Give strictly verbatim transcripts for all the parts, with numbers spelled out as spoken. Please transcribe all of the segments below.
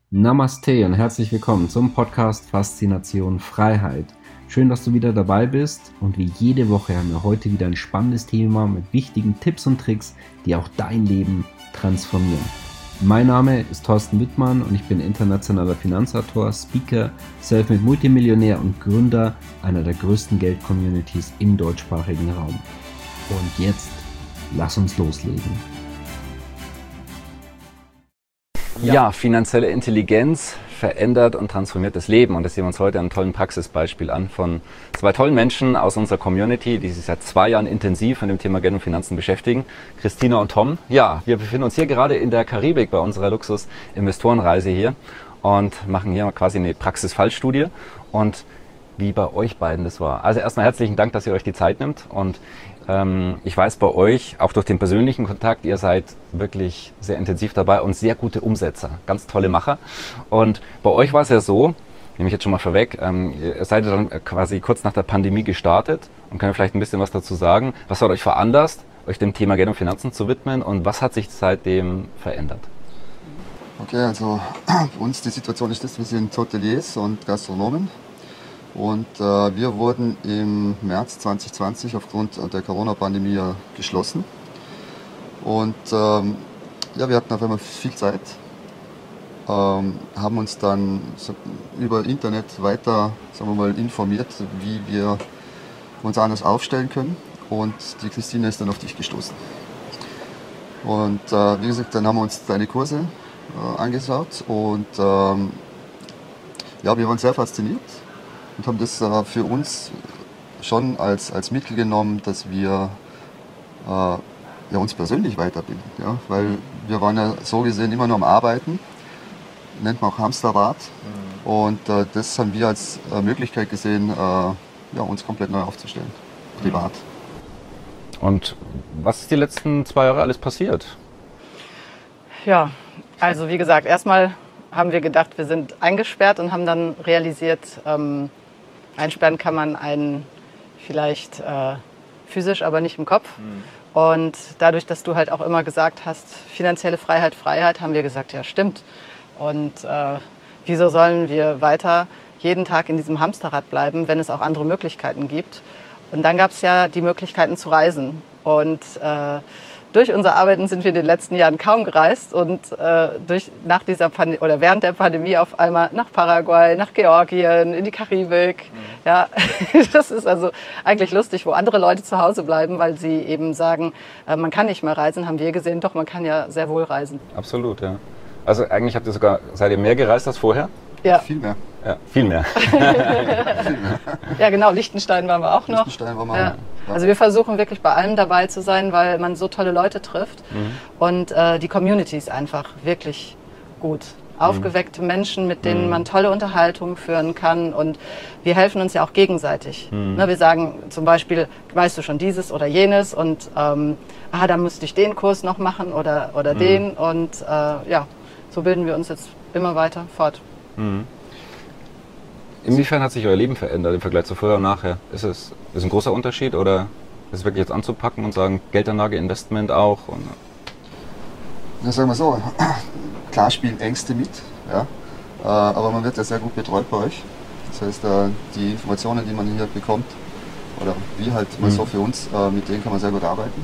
Namaste und herzlich willkommen zum Podcast Faszination Freiheit. Schön, dass du wieder dabei bist und wie jede Woche haben wir heute wieder ein spannendes Thema mit wichtigen Tipps und Tricks, die auch dein Leben transformieren. Mein Name ist Thorsten Wittmann und ich bin internationaler Finanzautor, Speaker, Selfmade Multimillionär und Gründer einer der größten Geld-Communities im deutschsprachigen Raum. Und jetzt lass uns loslegen. Ja, finanzielle Intelligenz verändert und transformiert das Leben. Und das sehen wir uns heute an einem tollen Praxisbeispiel an von zwei tollen Menschen aus unserer Community, die sich seit zwei Jahren intensiv mit dem Thema Geld und Finanzen beschäftigen. Christina und Tom. Ja, wir befinden uns hier gerade in der Karibik bei unserer Luxus-Investorenreise hier und machen hier quasi eine Praxisfallstudie. Und wie bei euch beiden das war. Also erstmal herzlichen Dank, dass ihr euch die Zeit nimmt. Und ähm, ich weiß bei euch, auch durch den persönlichen Kontakt, ihr seid wirklich sehr intensiv dabei und sehr gute Umsetzer, ganz tolle Macher. Und bei euch war es ja so, nehme ich jetzt schon mal vorweg, ähm, ihr seid dann quasi kurz nach der Pandemie gestartet und könnt vielleicht ein bisschen was dazu sagen. Was hat euch veranlasst, euch dem Thema Geld und Finanzen zu widmen und was hat sich seitdem verändert? Okay, also bei uns die Situation ist das, wir sind Hoteliers und Gastronomen. Und äh, wir wurden im März zwanzig zwanzig aufgrund der Corona-Pandemie geschlossen. Und ähm, ja, wir hatten auf einmal viel Zeit, ähm, haben uns dann so über Internet weiter, sagen wir mal, informiert, wie wir uns anders aufstellen können. Und die Christine ist dann auf dich gestoßen. Und äh, wie gesagt, dann haben wir uns deine Kurse äh, angeschaut und ähm, ja, wir waren sehr fasziniert. Und haben das äh, für uns schon als, als Mittel genommen, dass wir äh, ja, uns persönlich weiterbilden. Ja? Weil wir waren ja so gesehen immer nur am Arbeiten, nennt man auch Hamsterrad. Mhm. Und äh, das haben wir als äh, Möglichkeit gesehen, äh, ja, uns komplett neu aufzustellen, privat. Und was ist die letzten zwei Jahre alles passiert? Ja, also wie gesagt, erstmal haben wir gedacht, wir sind eingesperrt und haben dann realisiert, ähm, einsperren kann man einen vielleicht äh, physisch, aber nicht im Kopf. Mhm. Und dadurch, dass du halt auch immer gesagt hast, finanzielle Freiheit, Freiheit, haben wir gesagt, ja stimmt. Und äh, wieso sollen wir weiter jeden Tag in diesem Hamsterrad bleiben, wenn es auch andere Möglichkeiten gibt? Und dann gab es ja die Möglichkeiten zu reisen. Und äh, durch unser Arbeiten sind wir in den letzten Jahren kaum gereist und äh, durch, nach dieser Pand- oder während der Pandemie auf einmal nach Paraguay, nach Georgien, in die Karibik. Mhm. Ja, das ist also eigentlich lustig, wo andere Leute zu Hause bleiben, weil sie eben sagen, äh, man kann nicht mehr reisen, haben wir gesehen, doch man kann ja sehr wohl reisen. Absolut, ja. Also eigentlich habt ihr sogar, seid ihr mehr gereist als vorher? Ja. Viel mehr. Ja, viel mehr. Ja, genau, Liechtenstein waren wir auch noch. Liechtenstein waren wir ja. auch. Ja. Also wir versuchen wirklich bei allem dabei zu sein, weil man so tolle Leute trifft. Mhm. Und äh, die Community ist einfach wirklich gut. Aufgeweckte mhm. Menschen, mit denen mhm. man tolle Unterhaltungen führen kann. Und wir helfen uns ja auch gegenseitig. Mhm. Ne, wir sagen zum Beispiel, weißt du schon dieses oder jenes? Und ähm, ah, da müsste ich den Kurs noch machen oder, oder mhm. den. Und äh, ja, so bilden wir uns jetzt immer weiter fort. Mhm. Inwiefern hat sich euer Leben verändert im Vergleich zu vorher und nachher? Ist es ist ein großer Unterschied oder ist es wirklich jetzt anzupacken und sagen, Geldanlage, Investment auch? Und ja, sagen wir so, klar spielen Ängste mit, ja, aber man wird ja sehr gut betreut bei euch. Das heißt, die Informationen, die man hier bekommt, oder wir halt mal mhm. so für uns, mit denen kann man sehr gut arbeiten.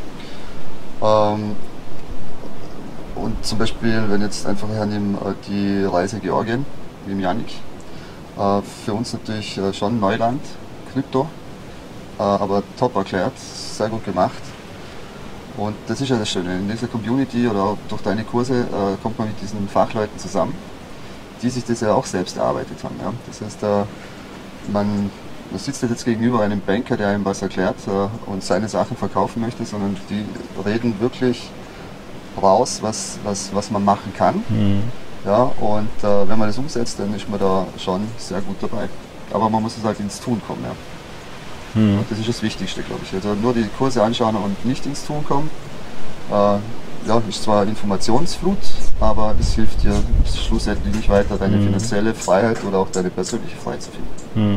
Und zum Beispiel, wenn jetzt einfach hernehmen, die Reise Georgien, wie im Janik, für uns natürlich schon Neuland, Krypto, aber top erklärt, sehr gut gemacht. Und das ist ja das Schöne, in dieser Community oder auch durch deine Kurse kommt man mit diesen Fachleuten zusammen, die sich das ja auch selbst erarbeitet haben. Ja. Das heißt, man, man sitzt jetzt gegenüber einem Banker, der einem was erklärt und seine Sachen verkaufen möchte, sondern die reden wirklich raus, was, was, was man machen kann. Mhm. Ja, und äh, wenn man das umsetzt, dann ist man da schon sehr gut dabei. Aber man muss es halt ins Tun kommen. Ja. Mhm. Und das ist das Wichtigste, glaube ich. Also nur die Kurse anschauen und nicht ins Tun kommen, äh, ja, ist zwar Informationsflut, aber es hilft dir schlussendlich nicht weiter, deine mhm. finanzielle Freiheit oder auch deine persönliche Freiheit zu finden. Mhm.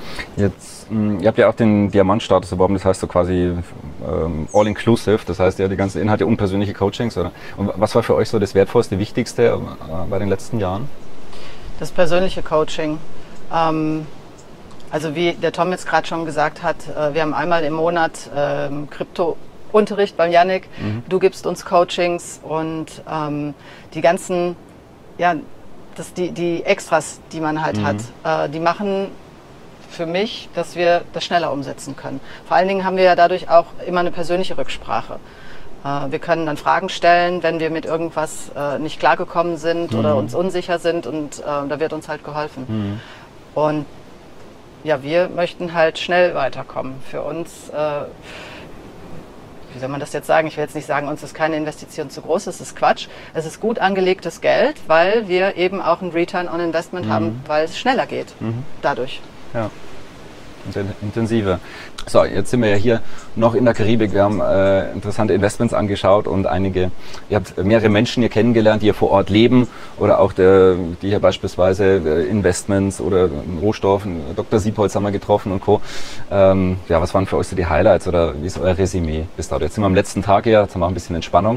Jetzt, mh, ihr habt ja auch den Diamantstatus erworben, das heißt so quasi ähm, all-inclusive, das heißt ja die ganzen Inhalte und persönliche Coachings. Oder? Und was war für euch so das Wertvollste, Wichtigste äh, bei den letzten Jahren? Das persönliche Coaching. Ähm, also wie der Tom jetzt gerade schon gesagt hat, äh, wir haben einmal im Monat ähm, Krypto-Unterricht beim Yannick. Mhm. Du gibst uns Coachings und ähm, die ganzen, ja, das, die, die Extras, die man halt mhm. hat, äh, die machen für mich, dass wir das schneller umsetzen können. Vor allen Dingen haben wir ja dadurch auch immer eine persönliche Rücksprache. Äh, wir können dann Fragen stellen, wenn wir mit irgendwas äh, nicht klargekommen sind mhm. oder uns unsicher sind und äh, da wird uns halt geholfen. Mhm. Und ja, wir möchten halt schnell weiterkommen. Für uns, äh, wie soll man das jetzt sagen? Ich will jetzt nicht sagen, uns ist keine Investition zu groß, das ist Quatsch. Es ist gut angelegtes Geld, weil wir eben auch einen Return on Investment mhm. haben, weil es schneller geht mhm. dadurch. Ja, intensiver. So, jetzt sind wir ja hier noch in der Karibik. Wir haben äh, interessante Investments angeschaut und einige, ihr habt mehrere Menschen hier kennengelernt, die hier vor Ort leben oder auch der, die hier beispielsweise äh, Investments oder Rohstoffen, Doktor Siepholz haben wir getroffen und Co. Ähm, ja, was waren für euch so die Highlights oder wie ist euer Resümee bis dato? Jetzt sind wir am letzten Tag hier, jetzt haben wir auch ein bisschen Entspannung.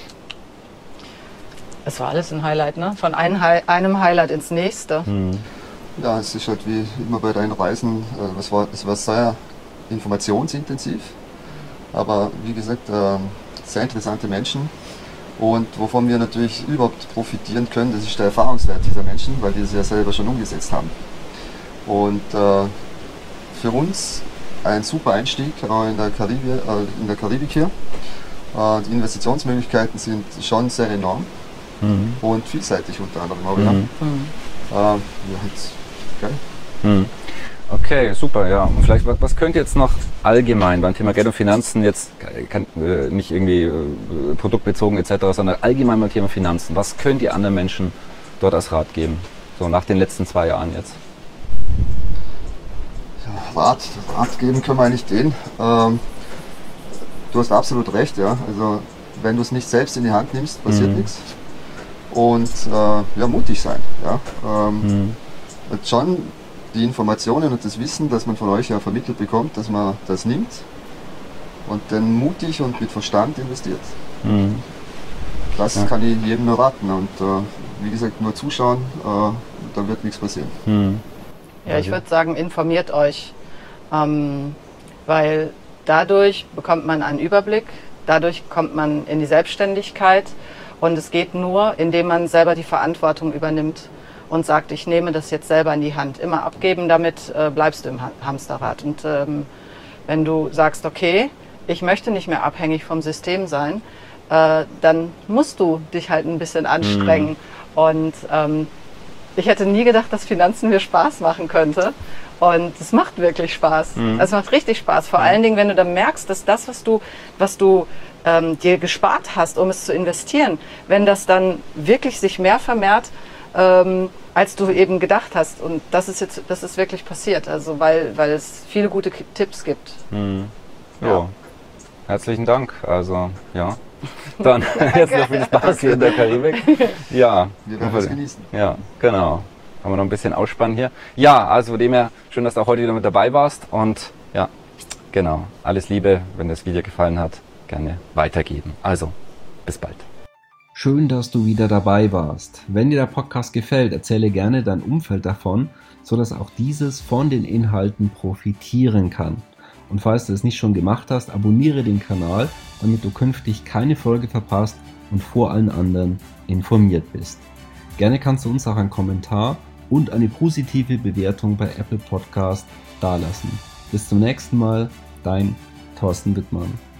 Es war alles ein Highlight, ne? Von einem, Hi- einem Highlight ins nächste. Hm. Ja, es ist halt wie immer bei deinen Reisen, äh, es, war, es war sehr informationsintensiv, aber wie gesagt, äh, sehr interessante Menschen. Und wovon wir natürlich überhaupt profitieren können, das ist der Erfahrungswert dieser Menschen, weil die es ja selber schon umgesetzt haben. Und äh, für uns ein super Einstieg in der Karibik, äh, in der Karibik hier. Äh, die Investitionsmöglichkeiten sind schon sehr enorm mhm. und vielseitig unter anderem auch. Mhm. Ja. Mhm. Äh, ja, jetzt, okay. Mhm. Okay, super, ja. Und vielleicht, was, was könnt ihr jetzt noch allgemein beim Thema Geld und Finanzen jetzt, kann, äh, nicht irgendwie äh, produktbezogen et cetera, sondern allgemein beim Thema Finanzen, was könnt ihr anderen Menschen dort als Rat geben, so nach den letzten zwei Jahren jetzt? Ja, Rat, Rat geben können wir eigentlich den. Ähm, du hast absolut recht, ja. Also wenn du es nicht selbst in die Hand nimmst, passiert mhm. nichts. Und äh, ja, mutig sein, ja. Ähm, mhm. Und schon die Informationen und das Wissen, das man von euch ja vermittelt bekommt, dass man das nimmt und dann mutig und mit Verstand investiert. Mhm. Das ja. kann ich jedem nur raten und äh, wie gesagt, nur zuschauen, äh, dann wird nichts passieren. Mhm. Ja, ich würde sagen, informiert euch, ähm, weil dadurch bekommt man einen Überblick, dadurch kommt man in die Selbstständigkeit und es geht nur, indem man selber die Verantwortung übernimmt und sagt, ich nehme das jetzt selber in die Hand. Immer abgeben, damit äh, bleibst du im ha- Hamsterrad. Und ähm, wenn du sagst, okay, ich möchte nicht mehr abhängig vom System sein, äh, dann musst du dich halt ein bisschen anstrengen. Mhm. Und ähm, ich hätte nie gedacht, dass Finanzen mir Spaß machen könnte. Und es macht wirklich Spaß. Mhm. Es macht richtig Spaß. Vor mhm. allen Dingen, wenn du dann merkst, dass das, was du, was du ähm, dir gespart hast, um es zu investieren, wenn das dann wirklich sich mehr vermehrt, Ähm, als du eben gedacht hast. Und das ist jetzt, das ist wirklich passiert, also weil, weil es viele gute K- Tipps gibt. Mhm. Ja. ja, herzlichen Dank. Also ja, dann jetzt noch viel Spaß hier in der Karibik. Ja, wir werden es genießen. Ja, genau. Haben wir noch ein bisschen ausspannen hier. Ja, also von dem her, schön, dass du auch heute wieder mit dabei warst und ja, genau, alles Liebe, wenn das Video gefallen hat, gerne weitergeben. Also, bis bald. Schön, dass du wieder dabei warst. Wenn dir der Podcast gefällt, erzähle gerne dein Umfeld davon, sodass auch dieses von den Inhalten profitieren kann. Und falls du es nicht schon gemacht hast, abonniere den Kanal, damit du künftig keine Folge verpasst und vor allen anderen informiert bist. Gerne kannst du uns auch einen Kommentar und eine positive Bewertung bei Apple Podcast dalassen. Bis zum nächsten Mal, dein Thorsten Wittmann.